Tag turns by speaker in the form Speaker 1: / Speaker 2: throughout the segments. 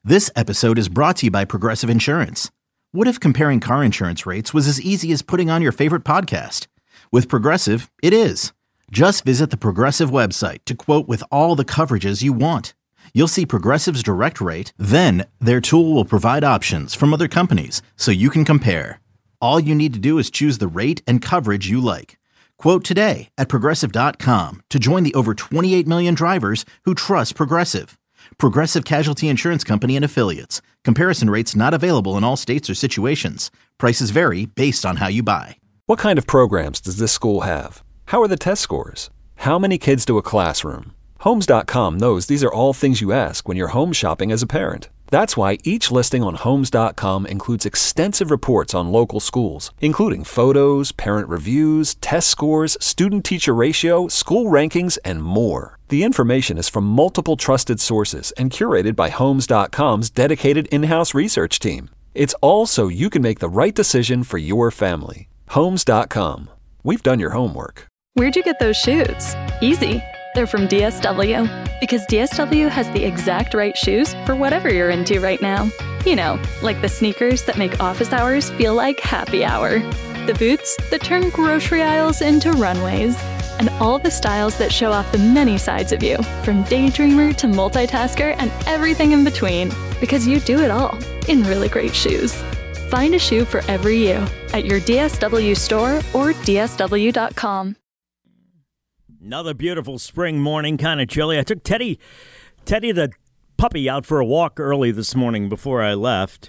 Speaker 1: This episode is brought to you by Progressive Insurance. What if comparing car insurance rates was as easy as putting on your favorite podcast? With Progressive, it is. Just visit the Progressive website to quote with all the coverages you want. You'll see Progressive's direct rate, then their tool will provide options from other companies so you can compare. All you need to do is choose the rate and coverage you like. Quote today at Progressive.com to join the over 28 million drivers who trust Progressive. Progressive Casualty Insurance Company and Affiliates. Comparison rates not available in all states or situations. Prices vary based on how you buy.
Speaker 2: What kind of programs does this school have? How are the test scores? How many kids do a classroom? Homes.com knows these are all things you ask when you're home shopping as a parent. That's why each listing on Homes.com includes extensive reports on local schools, including photos, parent reviews, test scores, student-teacher ratio, school rankings, and more. The information is from multiple trusted sources and curated by Homes.com's dedicated in-house research team. It's all so you can make the right decision for your family. Homes.com. We've done your homework.
Speaker 3: Where'd you get those shoes? Easy. They're from DSW. Because DSW has the exact right shoes for whatever you're into right now. You know, like the sneakers that make office hours feel like happy hour. The boots that turn grocery aisles into runways. And all the styles that show off the many sides of you, from daydreamer to multitasker and everything in between. Because you do it all in really great shoes. Find a shoe for every you at your DSW store or DSW.com.
Speaker 4: Another beautiful spring morning, kind of chilly. I took Teddy the puppy out for a walk early this morning before I left.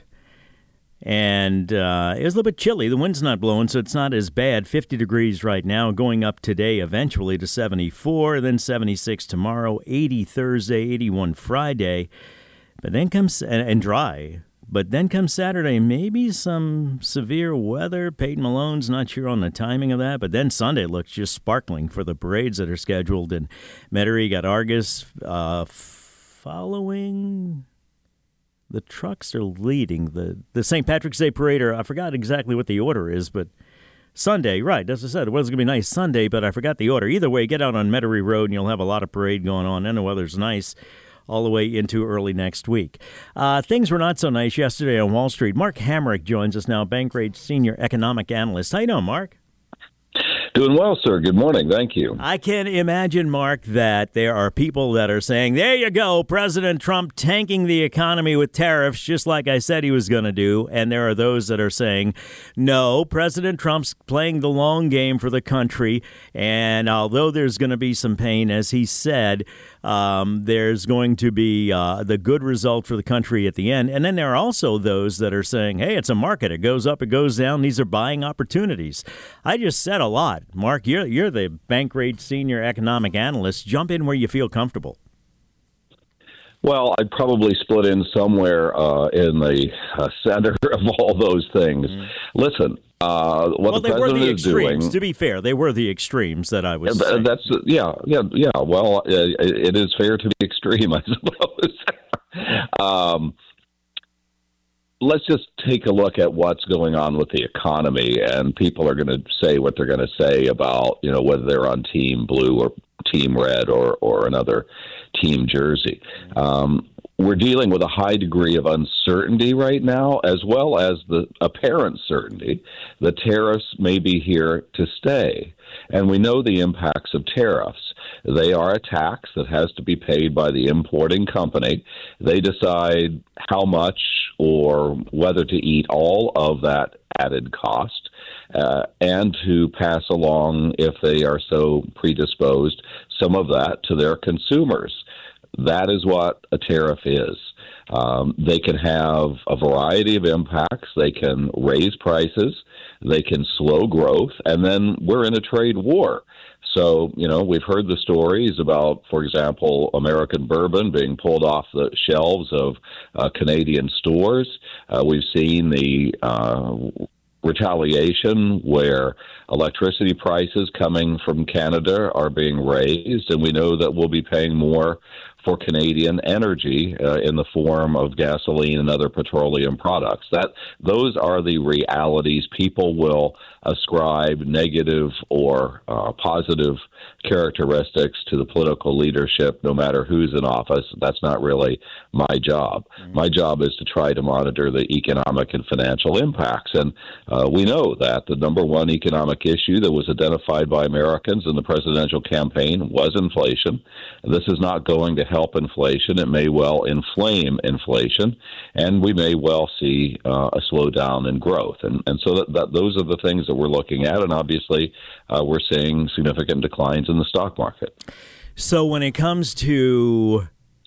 Speaker 4: And it was a little bit chilly. The wind's not blowing, so it's not as bad. 50 degrees right now, going up today eventually to 74, then 76 tomorrow, 80 Thursday, 81 Friday. But then comes, and dry. But then comes Saturday, maybe some severe weather. Peyton Malone's not sure on the timing of that. But then Sunday looks just sparkling for the parades that are scheduled. And Metairie got Argus following. The trucks are leading the St. Patrick's Day parade. Or I forgot exactly what the order is, but Sunday, right, as I said, it was going to be nice Sunday, but I forgot the order. Either way, get out on Metairie Road and you'll have a lot of parade going on. And the weather's nice all the way into early next week. Things were not so nice yesterday on Wall Street. Mark Hamrick joins us now, Bankrate Senior Economic Analyst. How you doing, Mark?
Speaker 5: Doing well, sir. Good morning. Thank you.
Speaker 4: I can imagine, Mark, that there are people that are saying, there you go, President Trump tanking the economy with tariffs, just like I said he was going to do. And there are those that are saying, no, President Trump's playing the long game for the country. And although there's going to be some pain, as he said, there's going to be the good result for the country at the end. And then there are also those that are saying, hey, it's a market. It goes up, it goes down. These are buying opportunities. I just said a lot. Mark, you're the Bankrate Senior Economic Analyst. Jump in where you feel comfortable.
Speaker 5: Well, I'd probably split in somewhere in the center of all those things. Listen, what the president is doing.
Speaker 4: To be fair, they were the extremes that I was saying.
Speaker 5: That's yeah. Well, it is fair to be extreme, I suppose. Let's just take a look at what's going on with the economy, and people are going to say what they're going to say about, whether they're on Team Blue or Team Red or another team jersey. We're dealing with a high degree of uncertainty right now, as well as the apparent certainty that tariffs may be here to stay. And we know the impacts of tariffs. They are a tax that has to be paid by the importing company. They decide how much or whether to eat all of that added cost and to pass along, if they are so predisposed, some of that to their consumers. That is what a tariff is. They can have a variety of impacts. They can raise prices. They can slow growth. And then we're in a trade war. So, we've heard the stories about, for example, American bourbon being pulled off the shelves of Canadian stores. We've seen the retaliation where electricity prices coming from Canada are being raised, and we know that we'll be paying more for Canadian energy in the form of gasoline and other petroleum products. Those are the realities. People will ascribe negative or positive characteristics to the political leadership, no matter who's in office. That's not really my job. My job is to try to monitor the economic and financial impacts. And we know that the number one economic issue that was identified by Americans in the presidential campaign was inflation. This is not going to help inflation. It may well inflame inflation, and we may well see a slowdown in growth. And so those are the things that we're looking at, and obviously we're seeing significant declines in the stock market.
Speaker 4: So when it comes to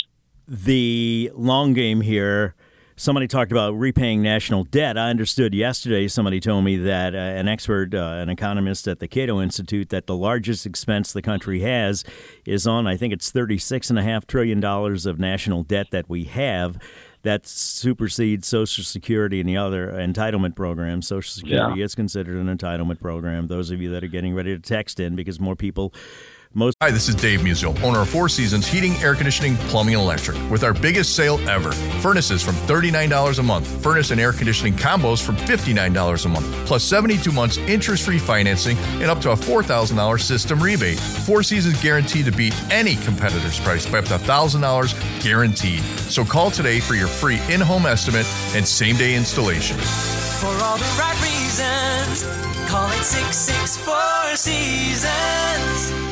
Speaker 4: the long game here, somebody talked about repaying national debt. I understood yesterday, somebody told me that an expert, an economist at the Cato Institute, that the largest expense the country has is on, I think it's $36.5 trillion of national debt that we have. That supersedes Social Security and the other entitlement programs. Social Security is considered an entitlement program. Those of you that are getting ready to text in, because more people...
Speaker 6: Hi, this is Dave Musial, owner of Four Seasons Heating, Air Conditioning, Plumbing, and Electric, with our biggest sale ever. Furnaces from $39 a month. Furnace and air conditioning combos from $59 a month. Plus 72 months interest-free financing and up to a $4,000 system rebate. Four Seasons guaranteed to beat any competitor's price by up to $1,000 guaranteed. So call today for your free in-home estimate and same-day installation.
Speaker 7: For all the right reasons, call it 664 Seasons.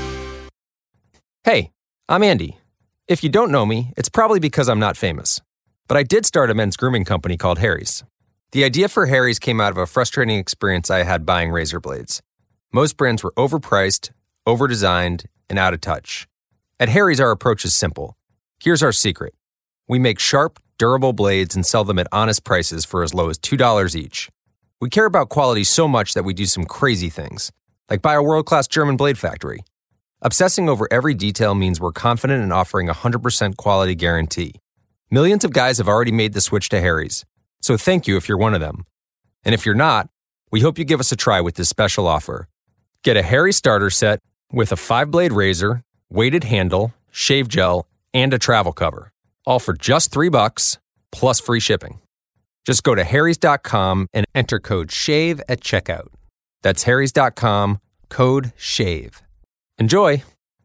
Speaker 8: Hey, I'm Andy. If you don't know me, it's probably because I'm not famous. But I did start a men's grooming company called Harry's. The idea for Harry's came out of a frustrating experience I had buying razor blades. Most brands were overpriced, overdesigned, and out of touch. At Harry's, our approach is simple. Here's our secret. We make sharp, durable blades and sell them at honest prices for as low as $2 each. We care about quality so much that we do some crazy things, like buy a world-class German blade factory. Obsessing over every detail means we're confident in offering a 100% quality guarantee. Millions of guys have already made the switch to Harry's, so thank you if you're one of them. And if you're not, we hope you give us a try with this special offer. Get a Harry's starter set with a 5-blade razor, weighted handle, shave gel, and a travel cover, all for just $3 plus free shipping. Just go to harrys.com and enter code SHAVE at checkout. That's harrys.com, code SHAVE. Enjoy!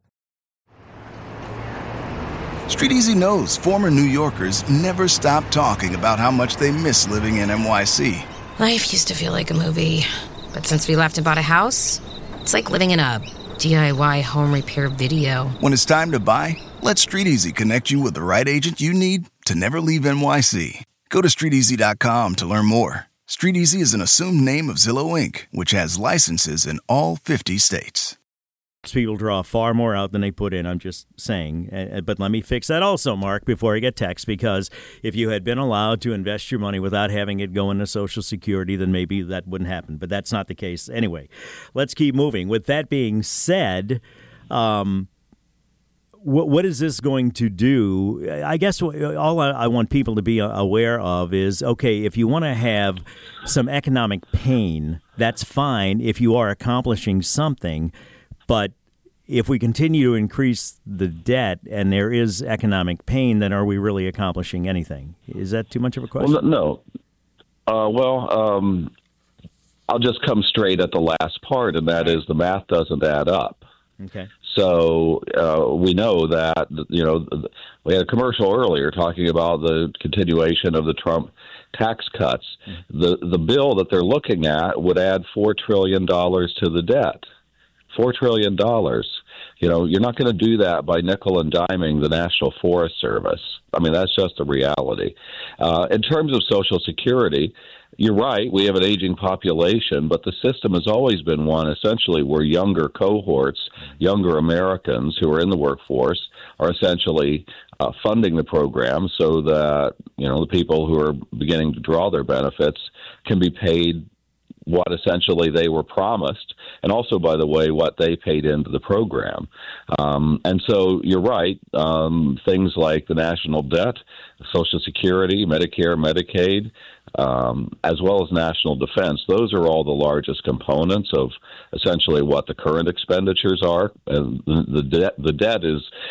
Speaker 9: Street Easy knows former New Yorkers never stop talking about how much they miss living in NYC.
Speaker 10: Life used to feel like a movie, but since we left and bought a house, it's like living in a DIY home repair video.
Speaker 9: When it's time to buy, let Street Easy connect you with the right agent you need to never leave NYC. Go to StreetEasy.com to learn more. Street Easy is an assumed name of Zillow Inc., which has licenses in all 50 states.
Speaker 4: People draw far more out than they put in, I'm just saying. But let me fix that also, Mark, before I get text, because if you had been allowed to invest your money without having it go into Social Security, then maybe that wouldn't happen. But that's not the case. Anyway, let's keep moving. With that being said, what is this going to do? I guess all I want people to be aware of is, okay, if you want to have some economic pain, that's fine if you are accomplishing something. But if we continue to increase the debt and there is economic pain, then are we really accomplishing anything? Is that too much of a question?
Speaker 5: Well, no. I'll just come straight at the last part, and that is the math doesn't add up.
Speaker 4: Okay.
Speaker 5: So we know that, we had a commercial earlier talking about the continuation of the Trump tax cuts. The bill that they're looking at would add $4 trillion to the debt. $4 trillion. You're not going to do that by nickel and diming the National Forest Service. I mean, that's just a reality. In terms of Social Security, you're right. We have an aging population, but the system has always been one, essentially, where younger cohorts, younger Americans who are in the workforce are essentially funding the program so that, the people who are beginning to draw their benefits can be paid what essentially they were promised, and also, by the way, what they paid into the program. And so you're right, things like the national debt, Social Security, Medicare, Medicaid, as well as national defense, those are all the largest components of essentially what the current expenditures are. And the debt is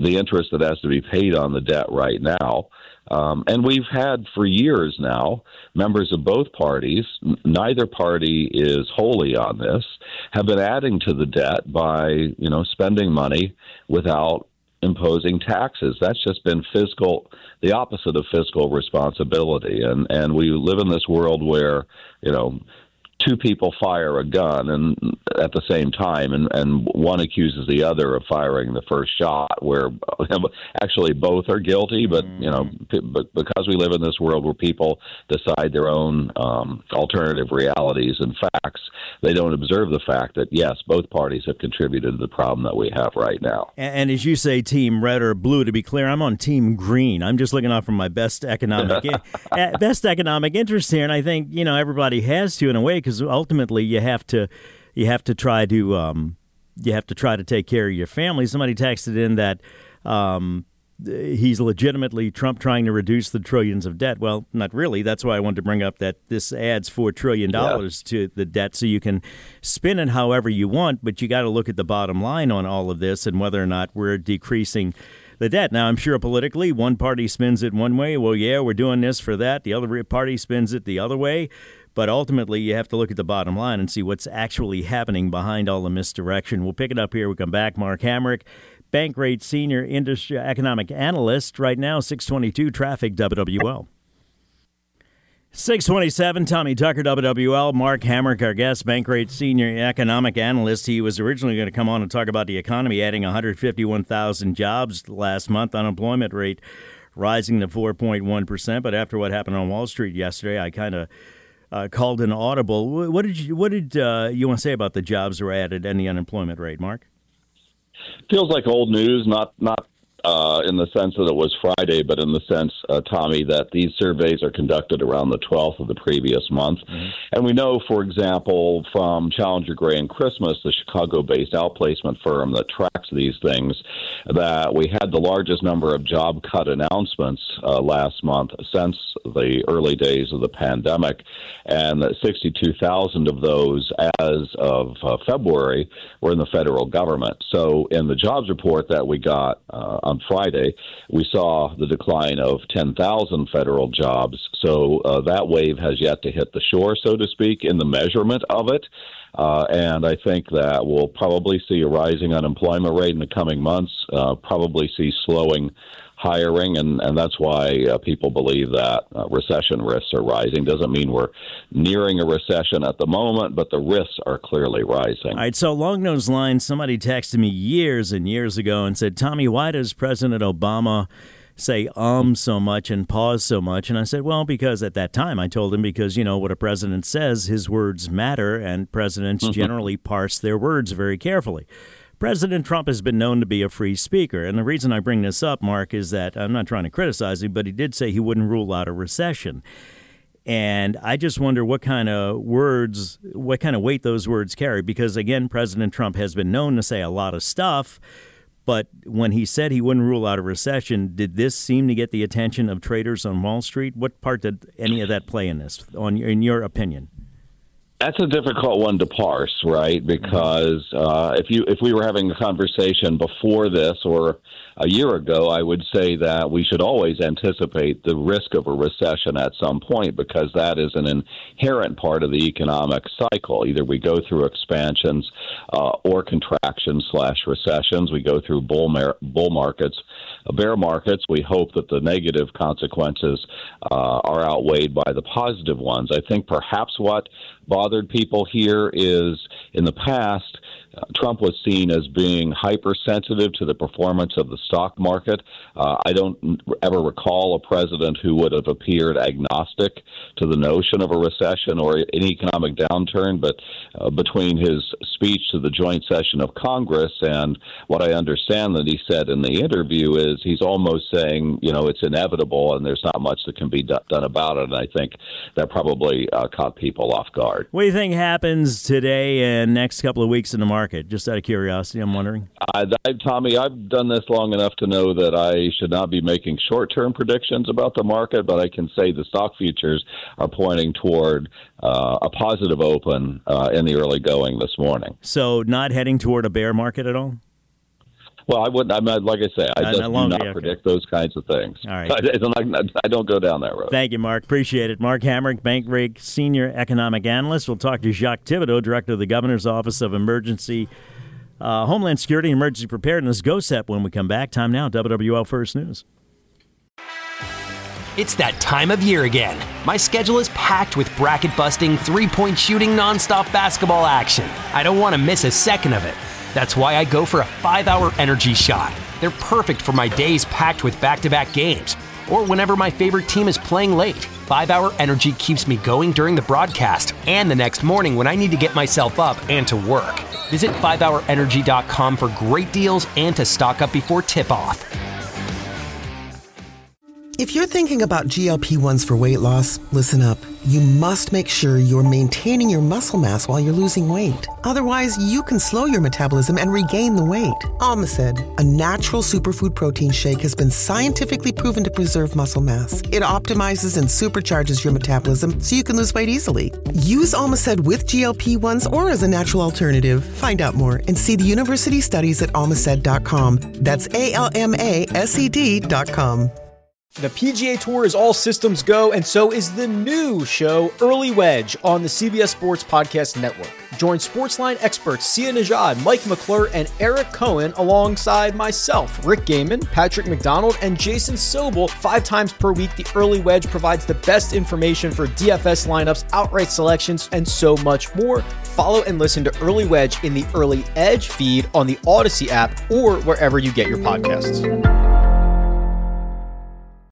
Speaker 5: the interest that has to be paid on the debt right now. And we've had for years now members of both parties, neither party is wholly on this, have been adding to the debt by, spending money without imposing taxes. That's just been the opposite of fiscal responsibility. And we live in this world where, two people fire a gun and at the same time, and one accuses the other of firing the first shot, where actually both are guilty. But but because we live in this world where people decide their own alternative realities and facts, they don't observe the fact that yes, both parties have contributed to the problem that we have right now.
Speaker 4: And as you say, Team Red or Blue, to be clear, I'm on Team Green. I'm just looking out for my best economic interest here, and I think everybody has to in a way, because ultimately you have to try to take care of your family. Somebody texted in that he's legitimately Trump trying to reduce the trillions of debt. Well, not really. That's why I wanted to bring up that this adds $4 trillion to the debt, so you can spin it however you want, but you got to look at the bottom line on all of this and whether or not we're decreasing the debt. Now, I'm sure politically, one party spins it one way. Well, yeah, we're doing this for that. The other party spins it the other way. But ultimately, you have to look at the bottom line and see what's actually happening behind all the misdirection. We'll pick it up here. We come back. Mark Hamrick, Bankrate Senior Industry Economic Analyst. Right now, 622 Traffic, WWL. 627, Tommy Tucker, WWL. Mark Hamrick, our guest, Bankrate Senior Economic Analyst. He was originally going to come on and talk about the economy, adding 151,000 jobs last month. Unemployment rate rising to 4.1%. But after what happened on Wall Street yesterday, I kind of called an audible. What did you want to say about the jobs that were added and the unemployment rate, Mark?
Speaker 5: Feels like old news, not in the sense that it was Friday, but in the sense, Tommy, that these surveys are conducted around the 12th of the previous month. Mm-hmm. And we know, for example, from Challenger Gray and Christmas, the Chicago-based outplacement firm that tracks these things, that we had the largest number of job cut announcements last month since the early days of the pandemic, and that 62,000 of those as of February were in the federal government. So in the jobs report that we got on Friday, we saw the decline of 10,000 federal jobs. So that wave has yet to hit the shore, so to speak, in the measurement of it. And I think that we'll probably see a rising unemployment rate in the coming months, probably see slowing hiring, and that's why people believe that recession risks are rising. Doesn't mean we're nearing a recession at the moment, but the risks are clearly rising.
Speaker 4: All right, so along those lines, somebody texted me years and years ago and said, Tommy, why does President Obama say so much and pause so much? And I said, well, because at that time I told him, because, what a president says, his words matter, and presidents generally parse their words very carefully. President Trump has been known to be a free speaker, and the reason I bring this up, Mark, is that I'm not trying to criticize him, but he did say he wouldn't rule out a recession. And I just wonder what kind of weight those words carry, because, again, President Trump has been known to say a lot of stuff, but when he said he wouldn't rule out a recession, did this seem to get the attention of traders on Wall Street? What part did any of that play in this, in your opinion?
Speaker 5: That's a difficult one to parse, right? Because if we were having a conversation before this or a year ago, I would say that we should always anticipate the risk of a recession at some point, because that is an inherent part of the economic cycle. Either we go through expansions or contractions / recessions. We go through bull markets, bear markets. We hope that the negative consequences are outweighed by the positive ones. I think perhaps what bothered people here is, in the past, Trump was seen as being hypersensitive to the performance of the stock market. I don't ever recall a president who would have appeared agnostic to the notion of a recession or an economic downturn, but between his speech to the joint session of Congress and what I understand that he said in the interview is he's almost saying, it's inevitable and there's not much that can be done about it. And I think that probably caught people off guard.
Speaker 4: What do you think happens today and next couple of weeks in the market? Just out of curiosity, I'm wondering.
Speaker 5: Tommy, I've done this long enough to know that I should not be making short-term predictions about the market, but I can say the stock futures are pointing toward a positive open in the early going this morning.
Speaker 4: So not heading toward a bear market at all?
Speaker 5: Well, I wouldn't. I'm not, like I say, I just do not predict those kinds of things.
Speaker 4: All right.
Speaker 5: I don't go down that road.
Speaker 4: Thank you, Mark. Appreciate it. Mark Hamrick, Bankrate Senior Economic Analyst. We'll talk to Jacques Thibodeau, Director of the Governor's Office of Emergency Homeland Security and Emergency Preparedness, GOSEP, when we come back. Time now, WWL First News.
Speaker 11: It's that time of year again. My schedule is packed with bracket-busting, three-point shooting, nonstop basketball action. I don't want to miss a second of it. That's why I go for a 5-hour energy shot. They're perfect for my days packed with back-to-back games, or whenever my favorite team is playing late. 5-hour energy keeps me going during the broadcast and the next morning when I need to get myself up and to work. Visit 5hourenergy.com for great deals and to stock up before tip-off.
Speaker 12: If you're thinking about GLP-1s for weight loss, listen up. You must make sure you're maintaining your muscle mass while you're losing weight. Otherwise, you can slow your metabolism and regain the weight. Almacid, a natural superfood protein shake, has been scientifically proven to preserve muscle mass. It optimizes and supercharges your metabolism so you can lose weight easily. Use Almacid with GLP-1s or as a natural alternative. Find out more and see the university studies at almacid.com. That's ALMASED.com.
Speaker 13: The PGA Tour is all systems go, and so is the new show, Early Wedge, on the CBS Sports Podcast Network. Join Sportsline experts Sia Nejad, Mike McClure, and Eric Cohen alongside myself, Rick Gaiman, Patrick McDonald, and Jason Sobel 5 times per week. The Early Wedge provides the best information for DFS lineups, outright selections, and so much more. Follow and listen to Early Wedge in the Early Edge feed on the Odyssey app or wherever you get your podcasts.